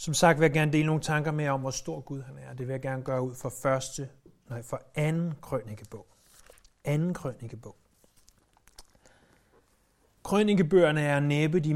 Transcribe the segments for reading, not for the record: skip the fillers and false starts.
Som sagt vil jeg gerne dele nogle tanker med om, hvor stor Gud han er. Det vil jeg gerne gøre ud for anden krønikebog. Anden krønikebog. Krønikebøgerne er næppe de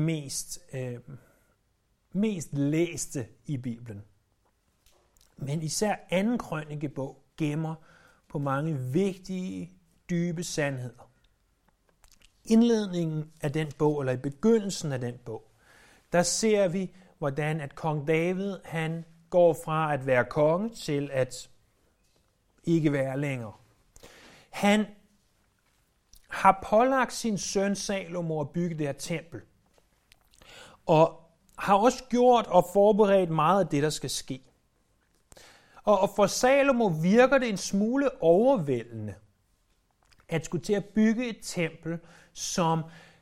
mest læste i Bibelen. Men især anden krønikebog gemmer på mange vigtige, dybe sandheder. Indledningen af den bog, eller i begyndelsen af den bog, der ser vi, hvordan at kong David, han går fra at være konge til at ikke være længere. Han har pålagt sin søn Salomo at bygge det her tempel, og har også gjort og forberedt meget af det, der skal ske. Og for Salomo virker det en smule overvældende at skulle til at bygge et tempel, som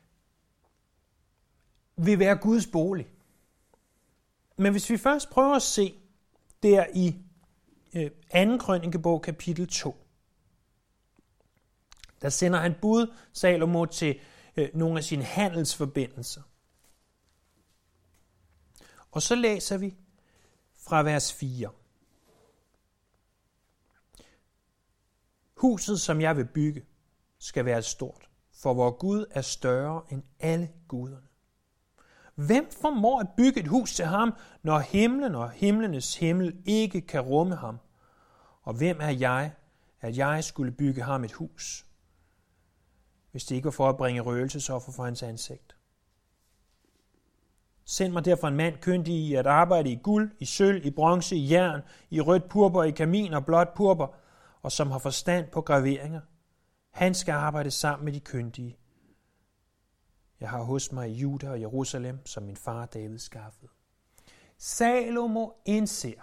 vil være Guds bolig. Men hvis vi først prøver at se der i 2. krønikebog kapitel 2, der sender han bud Salomo til nogle af sine handelsforbindelser. Og så læser vi fra vers 4. Huset, som jeg vil bygge, skal være stort, for vor Gud er større end alle guderne. Hvem formår at bygge et hus til ham, når himlen og himlenes himmel ikke kan rumme ham? Og hvem er jeg, at jeg skulle bygge ham et hus, hvis det ikke var for at bringe røgelsesoffer for hans ansigt? Send mig derfor en mand kyndig i at arbejde i guld, i sølv, i bronze, i jern, i rødt purpur, i kamin og blåt purpur, og som har forstand på graveringer. Han skal arbejde sammen med de kyndige. Jeg har hos mig i Juda og Jerusalem, som min far David skaffede. Salomo indser,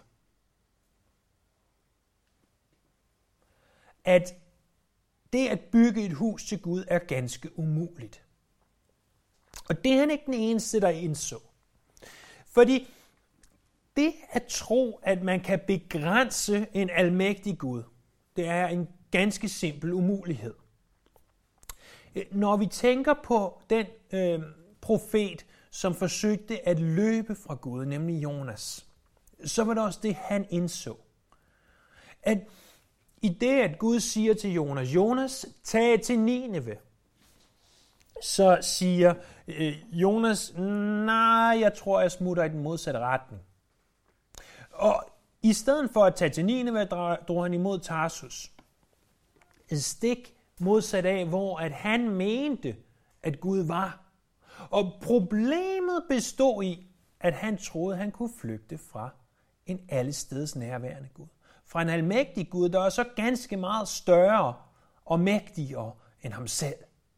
at det at bygge et hus til Gud er ganske umuligt. Og det er han ikke den eneste, der indså. Fordi det at tro, at man kan begrænse en almægtig Gud, det er en ganske simpel umulighed. Når vi tænker på den profet, som forsøgte at løbe fra Gud, nemlig Jonas, så var det også det, han indså. At i det, at Gud siger til Jonas, Jonas, tag til Nineve, så siger Jonas, nej, jeg tror, jeg smutter i den modsatte retning. Og i stedet for at tage til Nineve, drog han imod Tarsus. Et stik modsat af, hvor at han mente, at Gud var. Og problemet bestod i, at han troede, han kunne flygte fra en allesteds nærværende Gud. Fra en almægtig Gud, der er så ganske meget større og mægtigere end ham selv.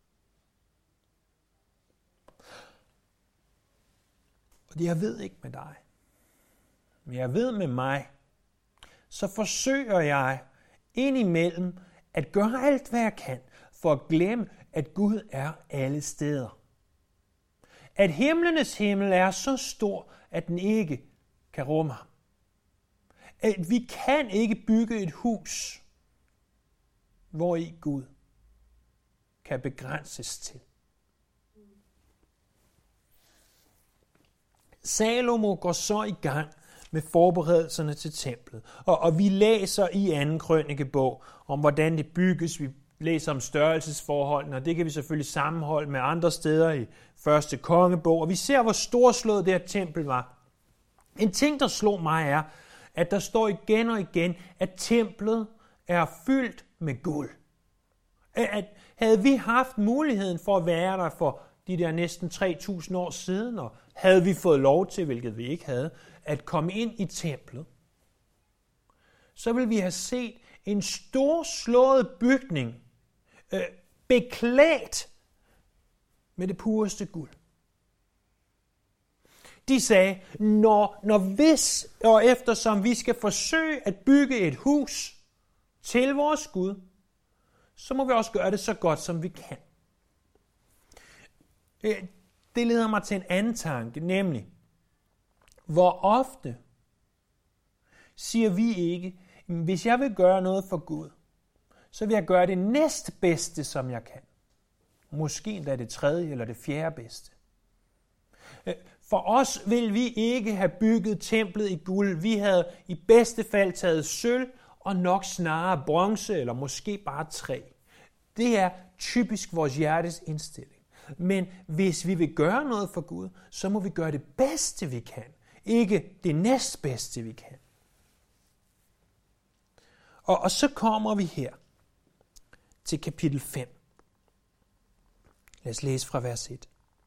Og det jeg ved ikke med dig, men jeg ved med mig, så forsøger jeg indimellem at gøre alt, hvad jeg kan, for at glemme, at Gud er alle steder. At himlenes himmel er så stor, at den ikke kan rumme ham. At vi kan ikke bygge et hus, hvor i Gud kan begrænses til. Salomo går så i gang med forberedelserne til templet. Og vi læser i 2. krønikebog om, hvordan det bygges. Vi læser om størrelsesforholdene, og det kan vi selvfølgelig sammenholde med andre steder i 1. kongebog. Og vi ser, hvor storslået det her tempel var. En ting, der slog mig, er, at der står igen og igen, at templet er fyldt med guld. At havde vi haft muligheden for at være der for de der næsten 3.000 år siden, og havde vi fået lov til, hvilket vi ikke havde, at komme ind i templet, så ville vi have set en storslået bygning, beklædt med det pureste guld. De sagde, når hvis og eftersom vi skal forsøge at bygge et hus til vores Gud, så må vi også gøre det så godt, som vi kan. Det leder mig til en anden tanke, nemlig, hvor ofte siger vi ikke, hvis jeg vil gøre noget for Gud, så vil jeg gøre det næstbedste, som jeg kan. Måske endda det 3. eller det 4. bedste. For os vil vi ikke have bygget templet i guld. Vi havde i bedste fald taget sølv og nok snarere bronze eller måske bare træ. Det er typisk vores hjertes indstilling. Men hvis vi vil gøre noget for Gud, så må vi gøre det bedste vi kan. Ikke det næstbedste vi kan. Og så kommer vi her til kapitel 5. Lad os læse fra vers 1.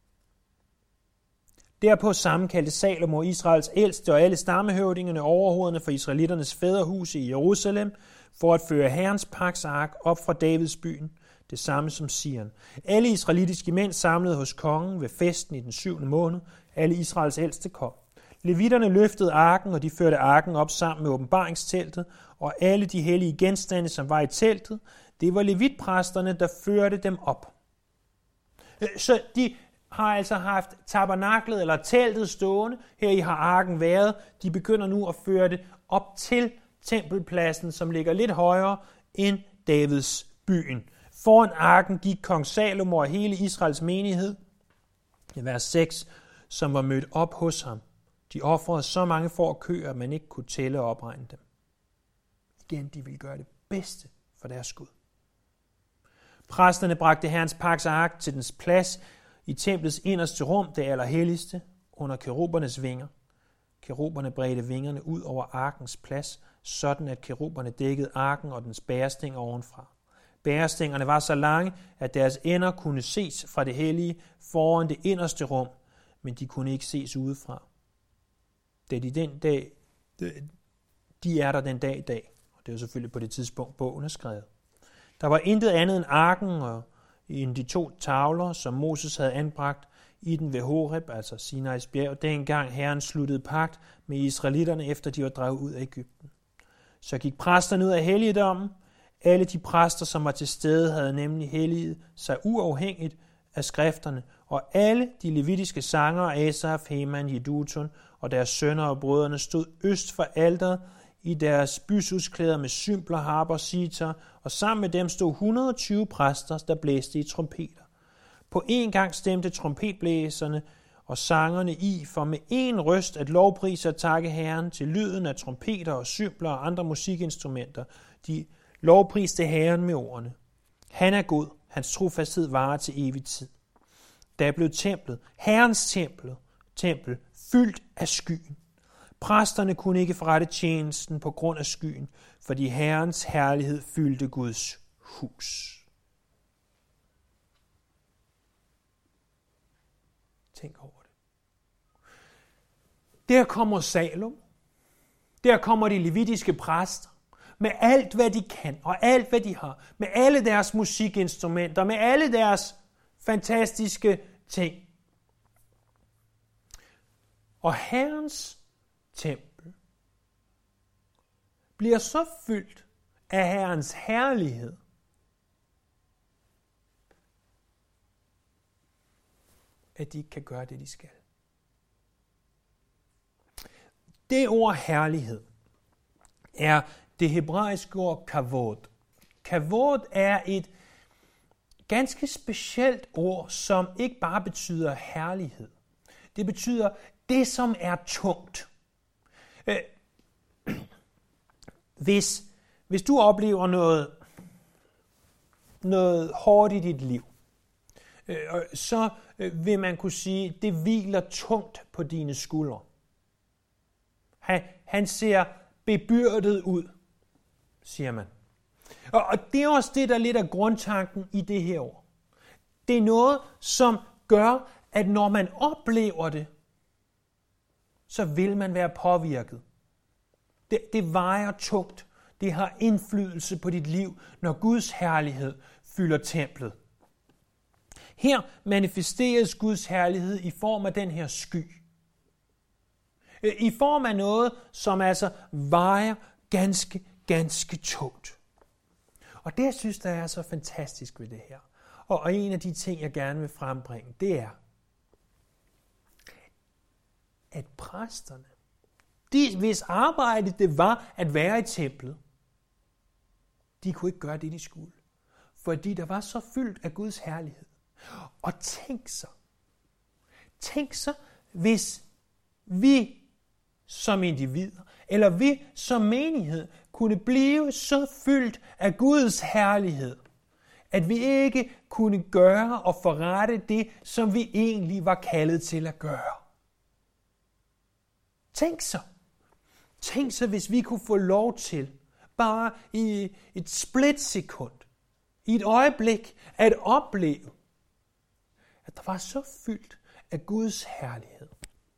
Derpå sammenkaldte Salomo Israels ældste og alle stammehøvdingerne overhovederne for israelitternes fædrehuse i Jerusalem, for at føre Herrens pagtsark op fra Davids byen, det samme som Sion. Alle israelitiske mænd samlede hos kongen ved festen i den 7. måned. Alle Israels ældste kom. Levitterne løftede arken, og de førte arken op sammen med åbenbaringsteltet, og alle de hellige genstande, som var i teltet, det var levitpræsterne, der førte dem op. Så de har altså haft tabernaklet eller teltet stående. Her i har arken været. De begynder nu at føre det op til tempelpladsen, som ligger lidt højere end Davids byen. Foran arken gik kong Salomo og hele Israels menighed. I vers 6, som var mødt op hos ham. De ofrede så mange får og køer, at man ikke kunne tælle og opregne dem. Igen, de ville gøre det bedste for deres Gud. Præsterne bragte Herrens pagtsark til dens plads i templets inderste rum, det allerhelligste, under kerubernes vinger. Keruberne bredte vingerne ud over arkens plads, sådan at keruberne dækkede arken og dens bærestænger ovenfra. Bærestængerne var så lange, at deres ender kunne ses fra det hellige foran det inderste rum, men de kunne ikke ses udefra. De er der den dag i dag, og det er jo selvfølgelig på det tidspunkt, bogen er skrevet. Der var intet andet end arken og end de 2 tavler, som Moses havde anbragt i den ved Horeb, altså Sinais bjerg, dengang Herren sluttede pagt med israelitterne, efter de var drevet ud af Egypten. Så gik præsterne ud af helligdommen. Alle de præster, som var til stede, havde nemlig helliget sig uafhængigt af skrifterne, og alle de levitiske sangere, Asaf, Heman, Jedutun og deres sønner og brødrene stod øst for alteret i deres bysusklæder med symbler, harper, sitar, og sammen med dem stod 120 præster, der blæste i trompeter. På en gang stemte trompetblæserne og sangerne i, for med en røst at lovprise og takke Herren til lyden af trompeter og symbler og andre musikinstrumenter. De lovpriste Herren med ordene. Han er god, hans trofasthed varer til evig tid. Der blev templet, Herrens tempel, fyldt af skyen. Præsterne kunne ikke forrette tjenesten på grund af skyen, fordi Herrens herlighed fyldte Guds hus. Tænk over det. Der kommer Salom. Der kommer de levitiske præster. Med alt, hvad de kan, og alt, hvad de har. Med alle deres musikinstrumenter, med alle deres fantastiske ting. Og Herrens tempel bliver så fyldt af Herrens herlighed, at de ikke kan gøre det, de skal. Det ord herlighed er det hebraiske ord kavod. Kavod er et ganske specielt ord, som ikke bare betyder herlighed. Det betyder det, som er tungt. Hvis du oplever noget hårdt i dit liv, så vil man kunne sige, at det hviler tungt på dine skuldre. Han ser bebyrdet ud, siger man. Og det er også det, der er lidt af grundtanken i det her ord. Det er noget, som gør, at når man oplever det, så vil man være påvirket. Det vejer tungt. Det har indflydelse på dit liv, når Guds herlighed fylder templet. Her manifesteres Guds herlighed i form af den her sky. I form af noget, som altså vejer ganske tungt. Og det, synes jeg er så fantastisk ved det her. Og en af de ting, jeg gerne vil frembringe, det er, at præsterne, hvis arbejde det var at være i templet, de kunne ikke gøre det, de skulle. Fordi der var så fyldt af Guds herlighed. Og tænk så, hvis vi som individer, eller vi som menighed, kunne blive så fyldt af Guds herlighed, at vi ikke kunne gøre og forrette det, som vi egentlig var kaldet til at gøre. Tænk så, hvis vi kunne få lov til, bare i et splitsekund, i et øjeblik, at opleve, at der var så fyldt af Guds herlighed,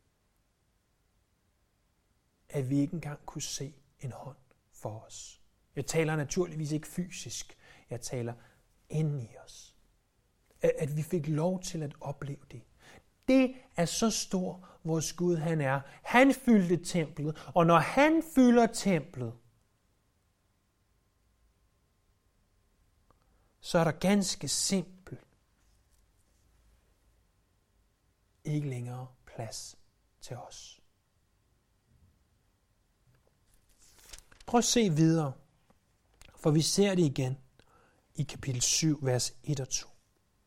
at vi ikke engang kunne se en hånd for os. Jeg taler naturligvis ikke fysisk, jeg taler inde i os. At vi fik lov til at opleve det. Det er så stor, vores Gud han er. Han fyldte templet, og når han fylder templet, så er der ganske simpelt ikke længere plads til os. Prøv at se videre, for vi ser det igen i kapitel 7, vers 1 og 2.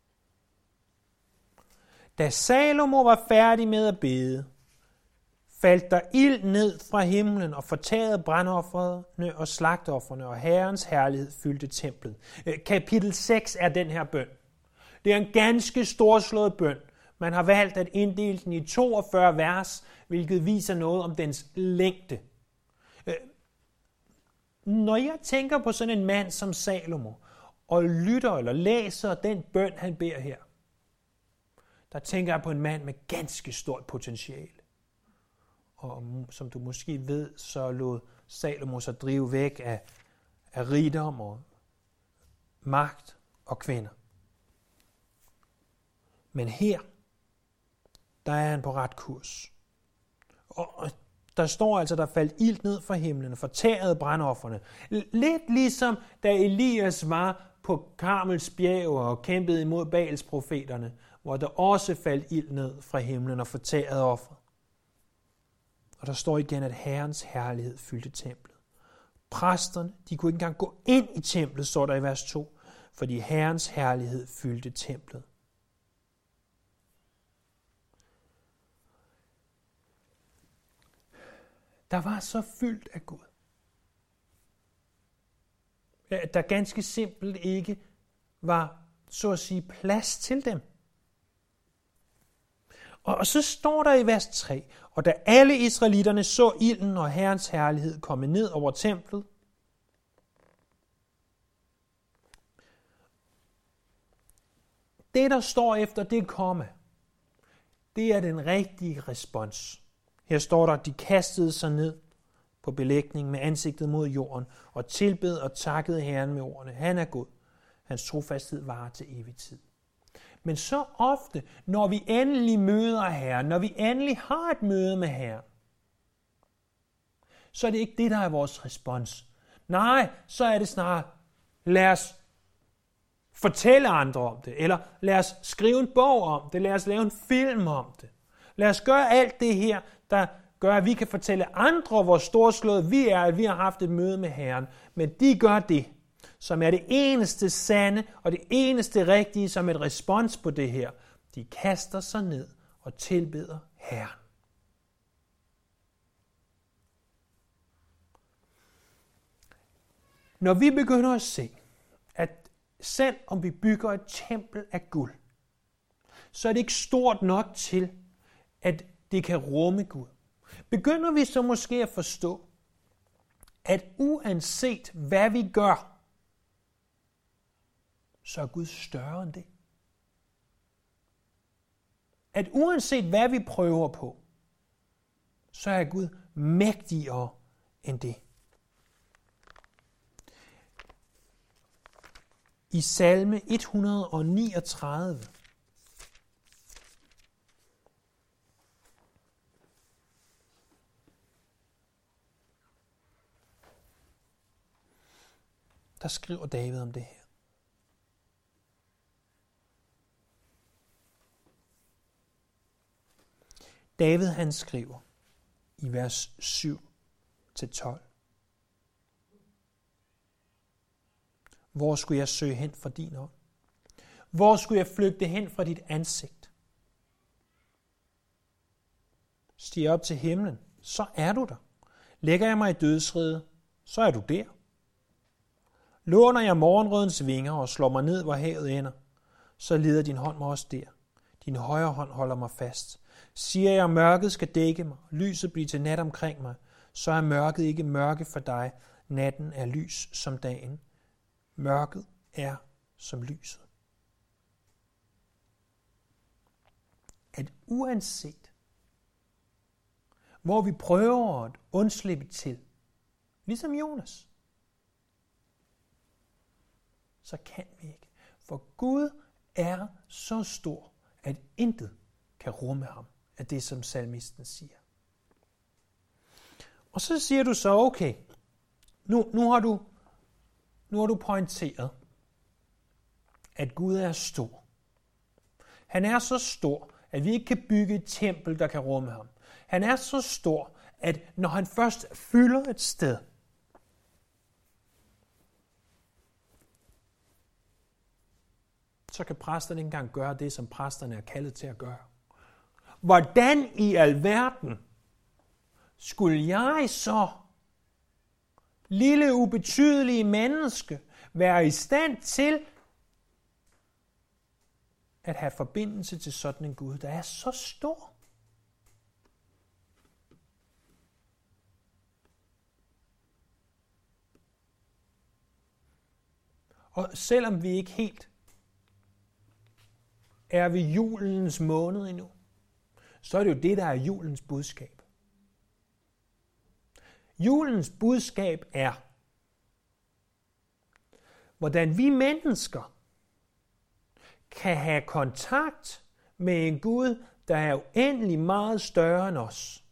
Da Salomo var færdig med at bede, faldt der ild ned fra himlen og fortærede brandofrene og slagtofferne, og Herrens herlighed fyldte templet. Kapitel 6 er den her bøn. Det er en ganske storslået bøn. Man har valgt at inddele den i 42 vers, hvilket viser noget om dens længde. Når jeg tænker på sådan en mand som Salomo, og lytter eller læser den bøn, han beder her, der tænker jeg på en mand med ganske stort potentiale. Og som du måske ved, så lod Salomo sig drive væk af rigdom og magt og kvinder. Men her, der er han på ret kurs. Og der står altså, der faldt ild ned fra himlen og fortærede brandofferne. Lidt ligesom da Elias var på Karmels bjerg og kæmpede imod Baals profeterne, hvor der også faldt ild ned fra himlen og fortærede offeret. Og der står igen, at Herrens herlighed fyldte templet. Præsterne, de kunne ikke engang gå ind i templet, står der i vers 2, fordi Herrens herlighed fyldte templet. Der var så fyldt af Gud, at der ganske simpelt ikke var, så at sige, plads til dem. Og så står der i vers 3, og da alle israelitterne så ilden og Herrens herlighed komme ned over templet, det der står efter det komma, det er den rigtige respons. Her står der, at de kastede sig ned på belægning med ansigtet mod jorden og tilbed og takkede Herren med ordene. Han er god. Hans trofasthed varer til evig tid. Men så ofte, når vi endelig møder Herren, når vi endelig har et møde med Herren, så er det ikke det, der er vores respons. Nej, så er det snarere, lad os fortælle andre om det, eller lad os skrive en bog om det, lad os lave en film om det. Lad os gøre alt det her, der gør, at vi kan fortælle andre, hvor storslået vi er, at vi har haft et møde med Herren. Men de gør det, som er det eneste sande og det eneste rigtige som et respons på det her. De kaster sig ned og tilbeder Herren. Når vi begynder at se, at selv om vi bygger et tempel af guld, så er det ikke stort nok til, at det kan rumme Gud. Begynder vi så måske at forstå, at uanset hvad vi gør, så er Gud større end det. At uanset hvad vi prøver på, så er Gud mægtigere end det. I salme 139, der skriver David om det her. David han skriver i vers 7-12. Hvor skulle jeg søge hen fra din ånd? Hvor skulle jeg flygte hen fra dit ansigt? stiger op til himlen, så er du der. Lægger jeg mig i dødsriget, så er du der. Låner jeg morgenrødens vinger og slår mig ned, hvor havet ender, så leder din hånd mig også der. Din højre hånd holder mig fast. Siger jeg, at mørket skal dække mig, lyset bliver til nat omkring mig, så er mørket ikke mørke for dig. Natten er lys som dagen. Mørket er som lyset. At uanset hvor vi prøver at undslippe til, ligesom Jonas, så kan vi ikke. For Gud er så stor, at intet kan rumme ham, af det, som salmisten siger. Og så siger du så, okay, nu har du pointeret, at Gud er stor. Han er så stor, at vi ikke kan bygge et tempel, der kan rumme ham. Han er så stor, at når han først fylder et sted, så kan præsterne ikke engang gøre det, som præsterne er kaldet til at gøre. Hvordan i alverden skulle jeg så, lille ubetydelige menneske, være i stand til at have forbindelse til sådan en Gud, der er så stor? Og selvom vi ikke helt er ved julens måned endnu, så er det jo det, der er julens budskab. Julens budskab er, hvordan vi mennesker kan have kontakt med en Gud, der er uendelig meget større end os.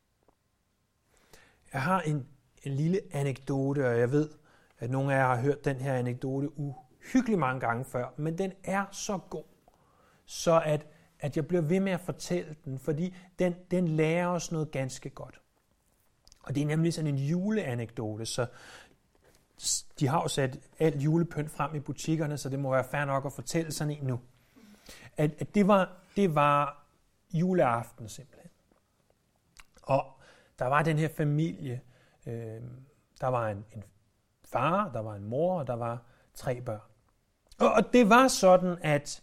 Jeg har en lille anekdote, og jeg ved, at nogle af jer har hørt den her anekdote uhyggeligt mange gange før, men den er så god, så at jeg bliver ved med at fortælle den, fordi den lærer os noget ganske godt. Og det er nemlig sådan en juleanekdote, så de har jo sat alt julepynt frem i butikkerne, så det må være fair nok at fortælle sådan en nu. At det var juleaften simpelthen. Og der var den her familie, der var en far, der var en mor, og der var 3 børn. Og det var sådan, at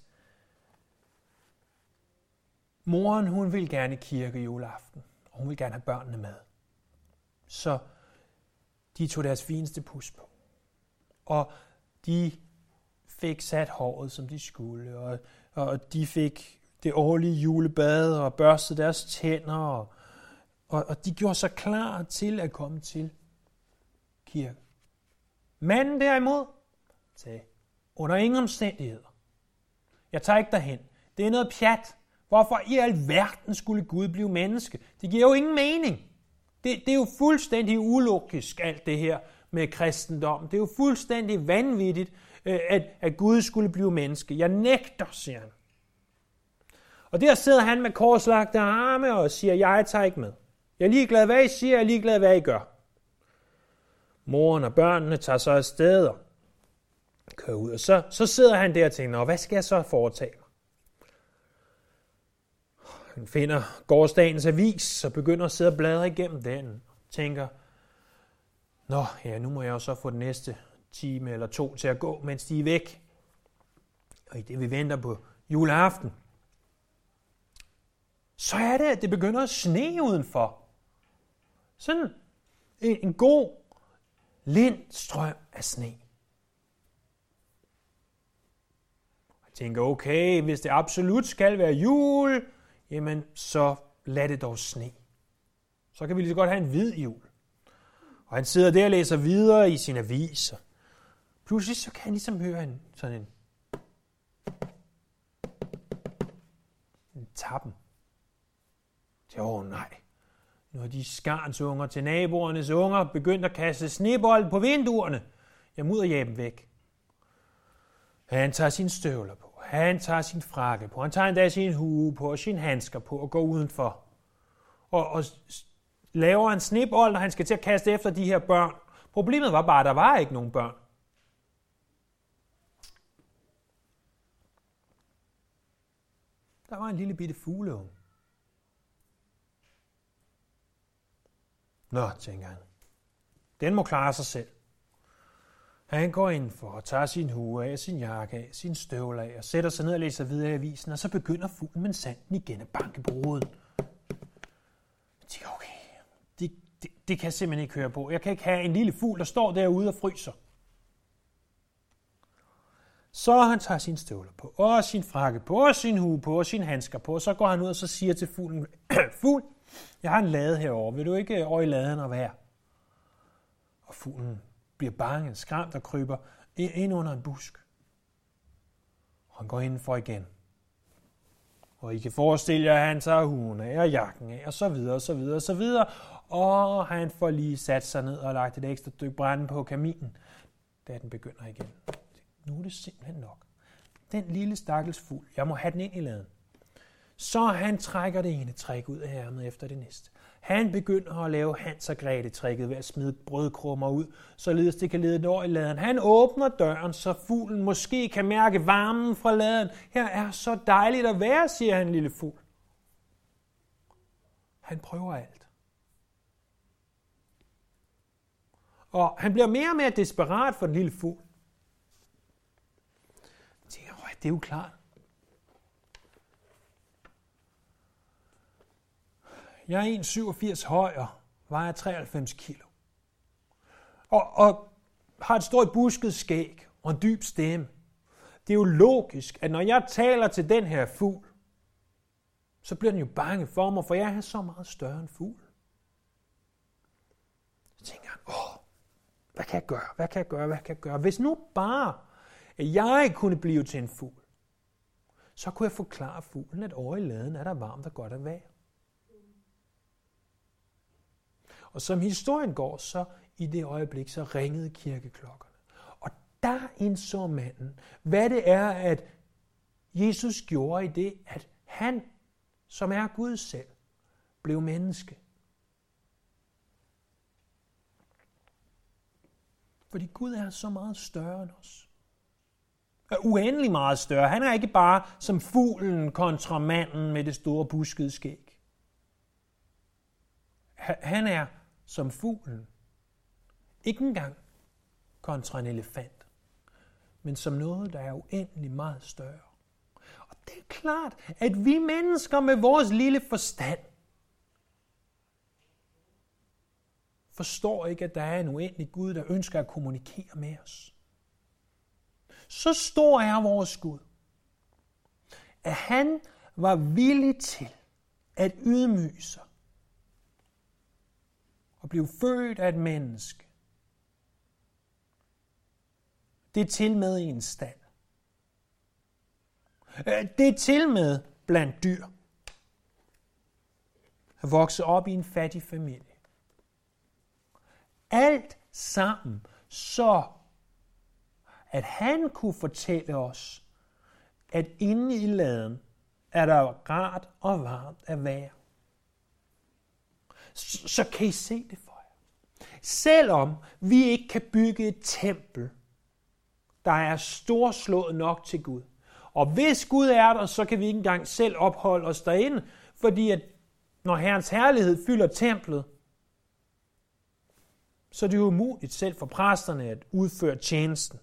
moren, hun ville gerne i kirke juleaften, og hun ville gerne have børnene med. Så de tog deres fineste pus på. Og de fik sat håret, som de skulle, og de fik det årlige julebad og børstede deres tænder, og de gjorde sig klar til at komme til kirke. Manden derimod sagde, under ingen omstændigheder. Jeg tager ikke derhen. Det er noget pjat. Hvorfor i alverden skulle Gud blive menneske? Det giver jo ingen mening. Det er jo fuldstændig ulogisk, alt det her med kristendom. Det er jo fuldstændig vanvittigt, at Gud skulle blive menneske. Jeg nægter, siger han. Og der sidder han med korslagte arme og siger, jeg tager ikke med. Jeg er ligeglad, hvad I siger, jeg er ligeglad, hvad I gør. Moren og børnene tager så afsted og kører ud. Og så sidder han der og tænker, hvad skal jeg så foretage mig? Han finder gårdsdagens avis og begynder at sidde og bladre igennem den. Tænker, nu må jeg jo så få den næste time eller 2 til at gå, mens de er væk. Og i det vi venter på juleaften, så er det, at det begynder at sne udenfor. Sådan en god lindstrøm af sne. Jeg tænker, okay, hvis det absolut skal være jul, jamen så lad det dog sne. Så kan vi lige så godt have en hvid jul. Og han sidder der og læser videre i sin aviser. Pludselig så kan han ligesom høre en tappen. Nej. Nu har de skarnsunger til naboernes unger begyndt at kaste snebold på vinduerne. Jeg må ud og jage dem væk. Han tager sine støvler på. Han tager sin frakke på. Han tager endda sin hue på og sine handsker på og går udenfor. Og laver en snebold, når han skal til at kaste efter de her børn. Problemet var bare, at der var ikke nogen børn. Der var en lille bitte fugleunge. Nå, tænker han. Den må klare sig selv. Han går ind for og tager sin hue af, sin jakke af, sin støvler af og sætter sig ned og læser videre i avisen, og så begynder fuglen med sanden igen at banke på ruden. Jeg tænker, okay, det kan jeg simpelthen ikke høre på. Jeg kan ikke have en lille fugl, der står derude og fryser. Så han tager sine støvler på, og sin frakke på, og sin hue på, og sine handsker på, og så går han ud og så siger til fuglen, fugl, jeg har en lade herovre, vil du ikke over i laden og være? Og fuglen bliver bange, skræmt og kryber ind under en busk. Og han går indenfor igen. Og I kan forestille jer, at han tager huen af og jakken af, og så videre, og så videre, og så videre. Og han får lige sat sig ned og lagt et ekstra stykke brænde på kaminen, da den begynder igen. Nu er det simpelthen nok. Den lille stakkels fugl, jeg må have den ind i laden. Så han trækker det ene træk ud af ærmet efter det næste. Han begynder at lave Hans og Grete-trækket ved at smide brødkrummer ud, således det kan lede den over i laden. Han åbner døren, så fuglen måske kan mærke varmen fra laden. Her er så dejligt at være, siger han, lille fugl. Han prøver alt. Og han bliver mere og mere desperat for den lille fugl. Jeg tænker, det er jo klart. Jeg er 1,87 høj og vejer 93 kilo. Og har et stort busket skæg og en dyb stemme. Det er jo logisk, at når jeg taler til den her fugl, så bliver den jo bange for mig, for jeg er så meget større end fugl. Så tænker han, hvad kan jeg gøre? Hvad kan jeg gøre? Hvad kan jeg gøre? Hvis nu bare, at jeg kunne blive til en fugl, så kunne jeg forklare fuglen, at over i laden er der varmt og godt at være. Og som historien går, så i det øjeblik, så ringede kirkeklokkerne. Og der indså manden, hvad det er, at Jesus gjorde i det, at han, som er Gud selv, blev menneske. Fordi Gud er så meget større end os. Er uendelig meget større. Han er ikke bare som fuglen kontra manden med det store buskede skæg. Han er som fuglen. Ikke engang kontra en elefant, men som noget, der er uendelig meget større. Og det er klart, at vi mennesker med vores lille forstand forstår ikke, at der er en uendelig Gud, der ønsker at kommunikere med os. Så stor er vores Gud, at han var villig til at ydmyge sig og blive født af et menneske. Det er til med i en stald. Det er til med blandt dyr. At vokse op i en fattig familie. Alt sammen så, at han kunne fortælle os, at inde i laden er der rart og varmt at være. Så kan I se det for jer. Selvom vi ikke kan bygge et tempel, der er storslået nok til Gud. Og hvis Gud er der, så kan vi ikke engang selv opholde os derinde, fordi at når Herrens herlighed fylder templet, så er det jo umuligt selv for præsterne at udføre tjenesten.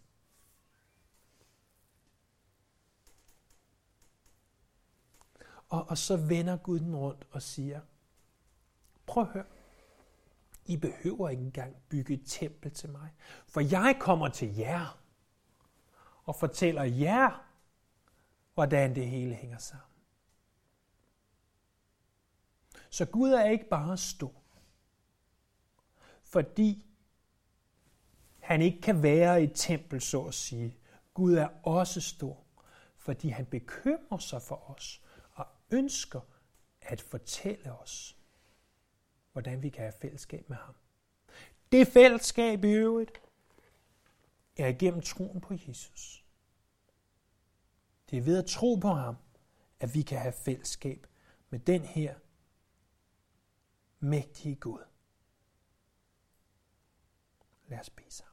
Og så vender Gud den rundt og siger, prøv at høre, I behøver ikke engang bygge et tempel til mig, for jeg kommer til jer og fortæller jer, hvordan det hele hænger sammen. Så Gud er ikke bare stor, fordi han ikke kan være i et tempel, så at sige. Gud er også stor, fordi han bekymrer sig for os og ønsker at fortælle os, hvordan vi kan have fællesskab med ham. Det fællesskab i øvrigt er igennem troen på Jesus. Det er ved at tro på ham, at vi kan have fællesskab med den her mægtige Gud. Lad os bede sammen.